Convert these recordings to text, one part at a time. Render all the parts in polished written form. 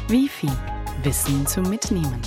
Wifi. Wissen zum Mitnehmen.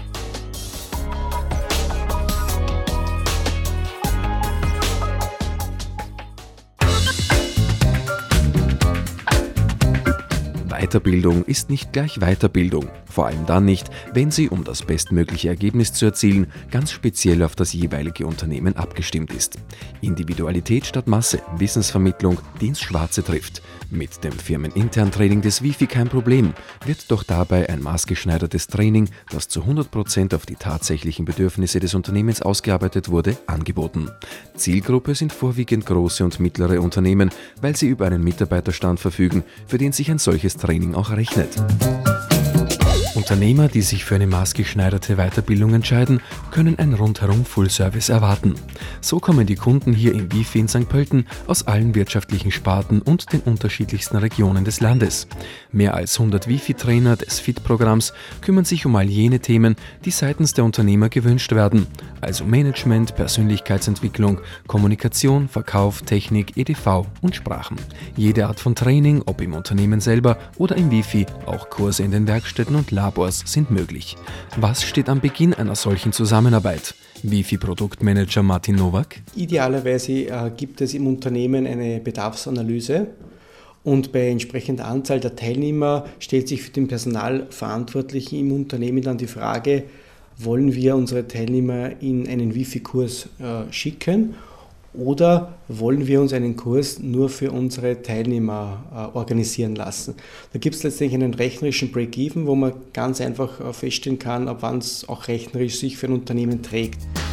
Weiterbildung ist nicht gleich Weiterbildung, vor allem dann nicht, wenn sie, um das bestmögliche Ergebnis zu erzielen, ganz speziell auf das jeweilige Unternehmen abgestimmt ist. Individualität statt Masse, Wissensvermittlung, die ins Schwarze trifft. Mit dem firmeninternen Training des Wifi kein Problem, wird doch dabei ein maßgeschneidertes Training, das zu 100% auf die tatsächlichen Bedürfnisse des Unternehmens ausgearbeitet wurde, angeboten. Zielgruppe sind vorwiegend große und mittlere Unternehmen, weil sie über einen Mitarbeiterstand verfügen, für den sich ein solches Training auch rechnet. Unternehmer, die sich für eine maßgeschneiderte Weiterbildung entscheiden, können ein rundherum Full-Service erwarten. So kommen die Kunden hier im Wifi in St. Pölten aus allen wirtschaftlichen Sparten und den unterschiedlichsten Regionen des Landes. Mehr als 100 Wifi-Trainer des FIT-Programms kümmern sich um all jene Themen, die seitens der Unternehmer gewünscht werden, also Management, Persönlichkeitsentwicklung, Kommunikation, Verkauf, Technik, EDV und Sprachen. Jede Art von Training, ob im Unternehmen selber oder im Wifi, auch Kurse in den Werkstätten und Labors sind möglich. Was steht am Beginn einer solchen Zusammenarbeit? Wifi-Produktmanager Martin Nowak. Idealerweise gibt es im Unternehmen eine Bedarfsanalyse und bei entsprechender Anzahl der Teilnehmer stellt sich für den Personalverantwortlichen im Unternehmen dann die Frage, wollen wir unsere Teilnehmer in einen Wifi-Kurs schicken oder wollen wir uns einen Kurs nur für unsere Teilnehmer organisieren lassen? Da gibt es letztendlich einen rechnerischen Break-Even, wo man ganz einfach feststellen kann, ab wann es auch rechnerisch sich für ein Unternehmen trägt.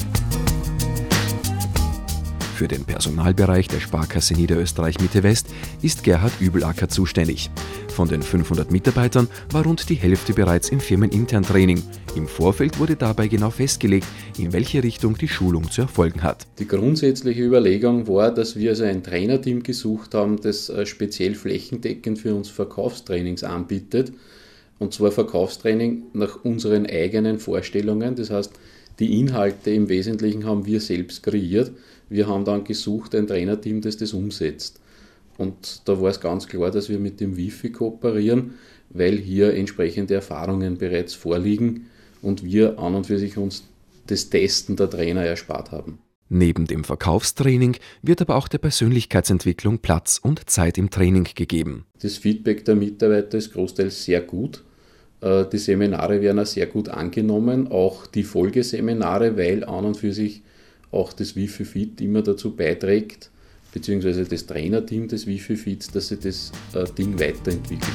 Für den Personalbereich der Sparkasse Niederösterreich Mitte West ist Gerhard Übelacker zuständig. Von den 500 Mitarbeitern war rund die Hälfte bereits im firmeninternen Training. Im Vorfeld wurde dabei genau festgelegt, in welche Richtung die Schulung zu erfolgen hat. Die grundsätzliche Überlegung war, dass wir also ein Trainerteam gesucht haben, das speziell flächendeckend für uns Verkaufstrainings anbietet. Und zwar Verkaufstraining nach unseren eigenen Vorstellungen. Das heißt, die Inhalte im Wesentlichen haben wir selbst kreiert. Wir haben dann gesucht, ein Trainerteam, das das umsetzt. Und da war es ganz klar, dass wir mit dem Wifi kooperieren, weil hier entsprechende Erfahrungen bereits vorliegen und wir an und für sich uns das Testen der Trainer erspart haben. Neben dem Verkaufstraining wird aber auch der Persönlichkeitsentwicklung Platz und Zeit im Training gegeben. Das Feedback der Mitarbeiter ist großteils sehr gut. Die Seminare werden auch sehr gut angenommen, auch die Folgeseminare, weil an und für sich auch das Wifi Fit immer dazu beiträgt, beziehungsweise das Trainerteam des Wifi Fits, dass sich das Ding weiterentwickelt.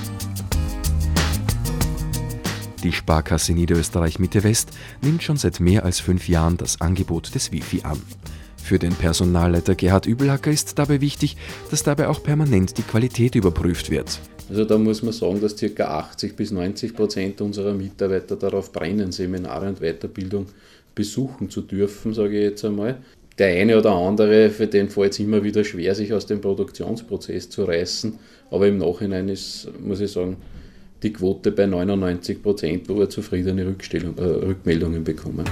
Die Sparkasse Niederösterreich Mitte West nimmt schon seit mehr als 5 Jahren das Angebot des Wifi an. Für den Personalleiter Gerhard Übelacker ist dabei wichtig, dass dabei auch permanent die Qualität überprüft wird. Also da muss man sagen, dass ca. 80-90% unserer Mitarbeiter darauf brennen, Seminare und Weiterbildung besuchen zu dürfen, sage ich jetzt einmal. Der eine oder andere, für den fällt es immer wieder schwer, sich aus dem Produktionsprozess zu reißen, aber im Nachhinein ist, muss ich sagen, die Quote bei 99%, wo wir zufriedene Rückmeldungen bekommen.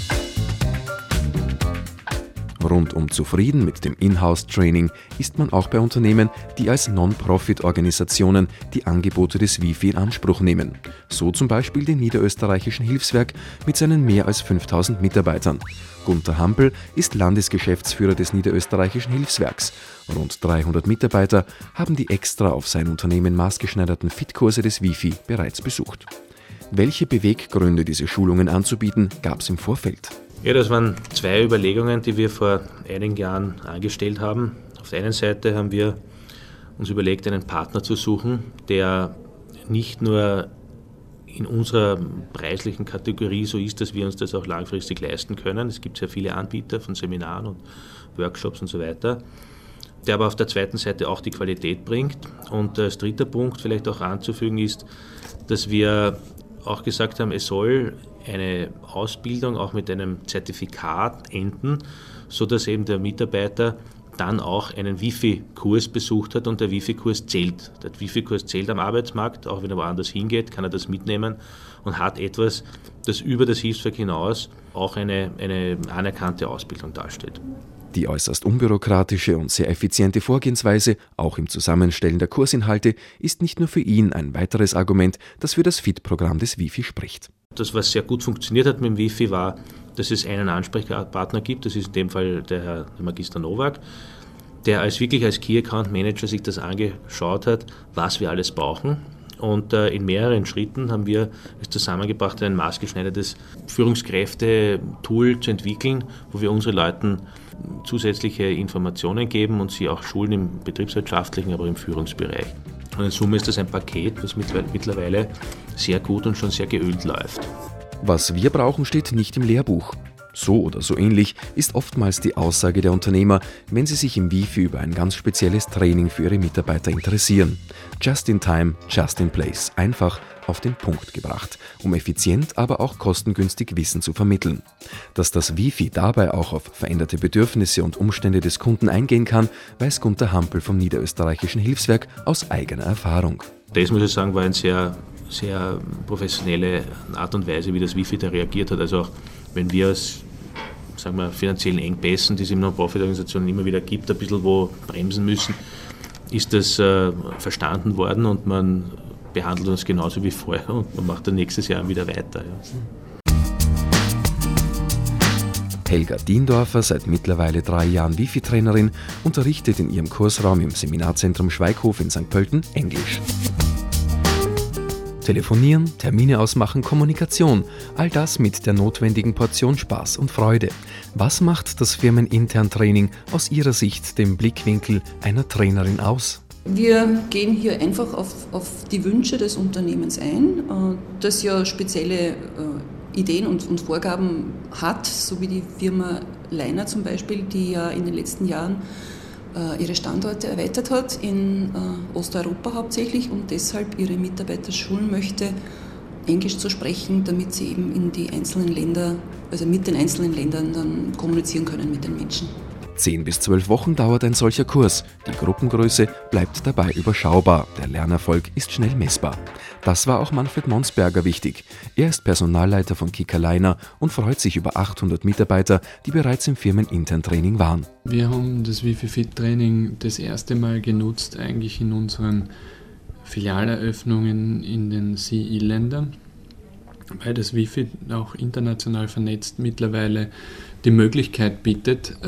Rundum zufrieden mit dem Inhouse-Training ist man auch bei Unternehmen, die als Non-Profit-Organisationen die Angebote des Wifi in Anspruch nehmen. So zum Beispiel den Niederösterreichischen Hilfswerk mit seinen mehr als 5000 Mitarbeitern. Gunter Hampel ist Landesgeschäftsführer des Niederösterreichischen Hilfswerks. Rund 300 Mitarbeiter haben die extra auf sein Unternehmen maßgeschneiderten FIT-Kurse des Wifi bereits besucht. Welche Beweggründe, diese Schulungen anzubieten, gab es im Vorfeld? Ja, das waren 2 Überlegungen, die wir vor einigen Jahren angestellt haben. Auf der einen Seite haben wir uns überlegt, einen Partner zu suchen, der nicht nur in unserer preislichen Kategorie so ist, dass wir uns das auch langfristig leisten können. Es gibt sehr viele Anbieter von Seminaren und Workshops und so weiter, der aber auf der zweiten Seite auch die Qualität bringt. Und als dritter Punkt vielleicht auch anzufügen ist, dass wir auch gesagt haben, es soll eine Ausbildung auch mit einem Zertifikat enden, sodass eben der Mitarbeiter dann auch einen Wifi-Kurs besucht hat und der Wifi-Kurs zählt. Der Wifi-Kurs zählt am Arbeitsmarkt, auch wenn er woanders hingeht, kann er das mitnehmen und hat etwas, das über das Hilfswerk hinaus auch eine anerkannte Ausbildung darstellt. Die äußerst unbürokratische und sehr effiziente Vorgehensweise, auch im Zusammenstellen der Kursinhalte, ist nicht nur für ihn ein weiteres Argument, das für das FIT-Programm des Wifi spricht. Das, was sehr gut funktioniert hat mit dem Wifi, war, dass es einen Ansprechpartner gibt, das ist in dem Fall der Magister Nowak, der wirklich als Key Account Manager sich das angeschaut hat, was wir alles brauchen. Und in mehreren Schritten haben wir es zusammengebracht, ein maßgeschneidertes Führungskräfte-Tool zu entwickeln, wo wir unseren Leuten zusätzliche Informationen geben und sie auch schulen im betriebswirtschaftlichen, aber auch im Führungsbereich. Und in Summe ist das ein Paket, das mittlerweile sehr gut und schon sehr geölt läuft. Was wir brauchen, steht nicht im Lehrbuch. So oder so ähnlich ist oftmals die Aussage der Unternehmer, wenn sie sich im Wifi über ein ganz spezielles Training für ihre Mitarbeiter interessieren. Just in time, just in place. Einfach auf den Punkt gebracht, um effizient, aber auch kostengünstig Wissen zu vermitteln. Dass das Wifi dabei auch auf veränderte Bedürfnisse und Umstände des Kunden eingehen kann, weiß Gunter Hampel vom Niederösterreichischen Hilfswerk aus eigener Erfahrung. Das, muss ich sagen, war eine sehr professionelle Art und Weise, wie das Wifi da reagiert hat. Also auch wenn wir aus finanziellen Engpässen, die es in Non-Profit-Organisationen immer wieder gibt, ein bisschen wo bremsen müssen, ist das verstanden worden und man behandelt uns genauso wie vorher und man macht dann nächstes Jahr wieder weiter. Ja. Helga Diendorfer, seit mittlerweile 3 Jahren Wifi-Trainerin, unterrichtet in ihrem Kursraum im Seminarzentrum Schweighof in St. Pölten Englisch. Telefonieren, Termine ausmachen, Kommunikation, all das mit der notwendigen Portion Spaß und Freude. Was macht das firmenintern Training aus Ihrer Sicht dem Blickwinkel einer Trainerin aus? Wir gehen hier einfach auf die Wünsche des Unternehmens ein, das ja spezielle Ideen und Vorgaben hat, so wie die Firma Leiner zum Beispiel, die ja in den letzten Jahren ihre Standorte erweitert hat, in Osteuropa hauptsächlich und deshalb ihre Mitarbeiter schulen möchte, Englisch zu sprechen, damit sie eben in die einzelnen Länder, also mit den einzelnen Ländern dann kommunizieren können mit den Menschen. 10 bis 12 Wochen dauert ein solcher Kurs. Die Gruppengröße bleibt dabei überschaubar. Der Lernerfolg ist schnell messbar. Das war auch Manfred Monsberger wichtig. Er ist Personalleiter von Kickerliner und freut sich über 800 Mitarbeiter, die bereits im firmeninternen Training waren. Wir haben das Wifi-Fit-Training das erste Mal genutzt, eigentlich in unseren Filialeröffnungen in den CE-Ländern, weil das Wifi auch international vernetzt mittlerweile die Möglichkeit bietet,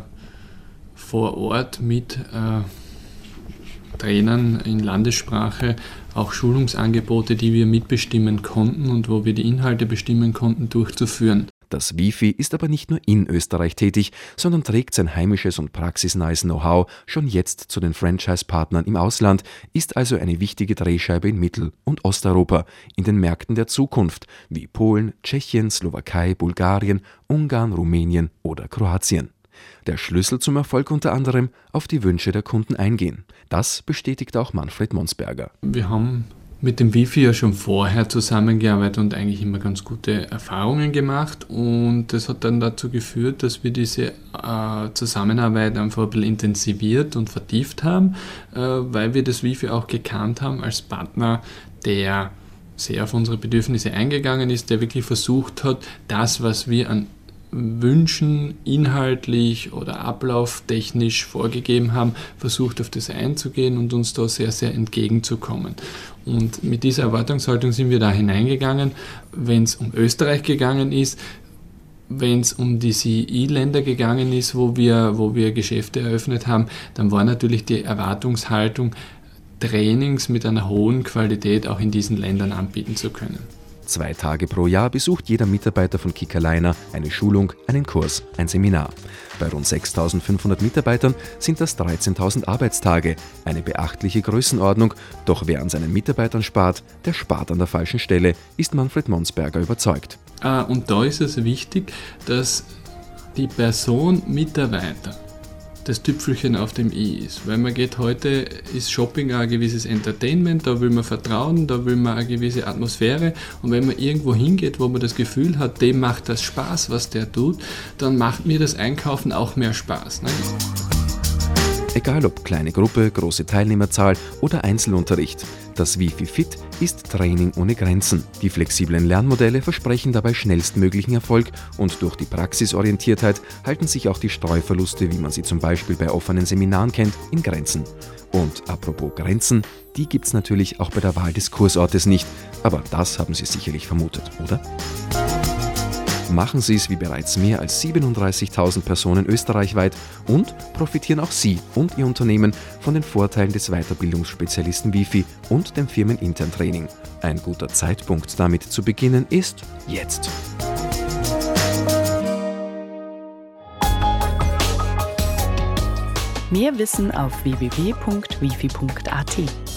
vor Ort mit Trainern in Landessprache auch Schulungsangebote, die wir mitbestimmen konnten und wo wir die Inhalte bestimmen konnten, durchzuführen. Das Wifi ist aber nicht nur in Österreich tätig, sondern trägt sein heimisches und praxisnahes Know-how schon jetzt zu den Franchise-Partnern im Ausland, ist also eine wichtige Drehscheibe in Mittel- und Osteuropa, in den Märkten der Zukunft, wie Polen, Tschechien, Slowakei, Bulgarien, Ungarn, Rumänien oder Kroatien. Der Schlüssel zum Erfolg unter anderem auf die Wünsche der Kunden eingehen. Das bestätigt auch Manfred Monsberger. Wir haben mit dem Wifi ja schon vorher zusammengearbeitet und eigentlich immer ganz gute Erfahrungen gemacht und das hat dann dazu geführt, dass wir diese Zusammenarbeit einfach ein bisschen intensiviert und vertieft haben, weil wir das Wifi auch gekannt haben als Partner, der sehr auf unsere Bedürfnisse eingegangen ist, der wirklich versucht hat, das, was wir an Wünschen inhaltlich oder ablauftechnisch vorgegeben haben, versucht auf das einzugehen und uns da sehr, sehr entgegenzukommen. Und mit dieser Erwartungshaltung sind wir da hineingegangen. Wenn es um Österreich gegangen ist, wenn es um die CE-Länder gegangen ist, wo wir Geschäfte eröffnet haben, dann war natürlich die Erwartungshaltung, Trainings mit einer hohen Qualität auch in diesen Ländern anbieten zu können. 2 Tage pro Jahr besucht jeder Mitarbeiter von Kickerliner eine Schulung, einen Kurs, ein Seminar. Bei rund 6.500 Mitarbeitern sind das 13.000 Arbeitstage, eine beachtliche Größenordnung. Doch wer an seinen Mitarbeitern spart, der spart an der falschen Stelle, ist Manfred Monsberger überzeugt. Und da ist es wichtig, dass die Person Mitarbeiter das Tüpfelchen auf dem i ist. Weil man geht heute, ist Shopping auch ein gewisses Entertainment, da will man Vertrauen, da will man eine gewisse Atmosphäre und wenn man irgendwo hingeht, wo man das Gefühl hat, dem macht das Spaß, was der tut, dann macht mir das Einkaufen auch mehr Spaß. Ne? Egal ob kleine Gruppe, große Teilnehmerzahl oder Einzelunterricht. Das Wifi Fit ist Training ohne Grenzen. Die flexiblen Lernmodelle versprechen dabei schnellstmöglichen Erfolg und durch die Praxisorientiertheit halten sich auch die Streuverluste, wie man sie zum Beispiel bei offenen Seminaren kennt, in Grenzen. Und apropos Grenzen, die gibt's natürlich auch bei der Wahl des Kursortes nicht, aber das haben Sie sicherlich vermutet, oder? Machen Sie es wie bereits mehr als 37.000 Personen österreichweit und profitieren auch Sie und Ihr Unternehmen von den Vorteilen des Weiterbildungsspezialisten Wifi und dem firmeninternen Training. Ein guter Zeitpunkt, damit zu beginnen, ist jetzt. Mehr Wissen auf www.wifi.at.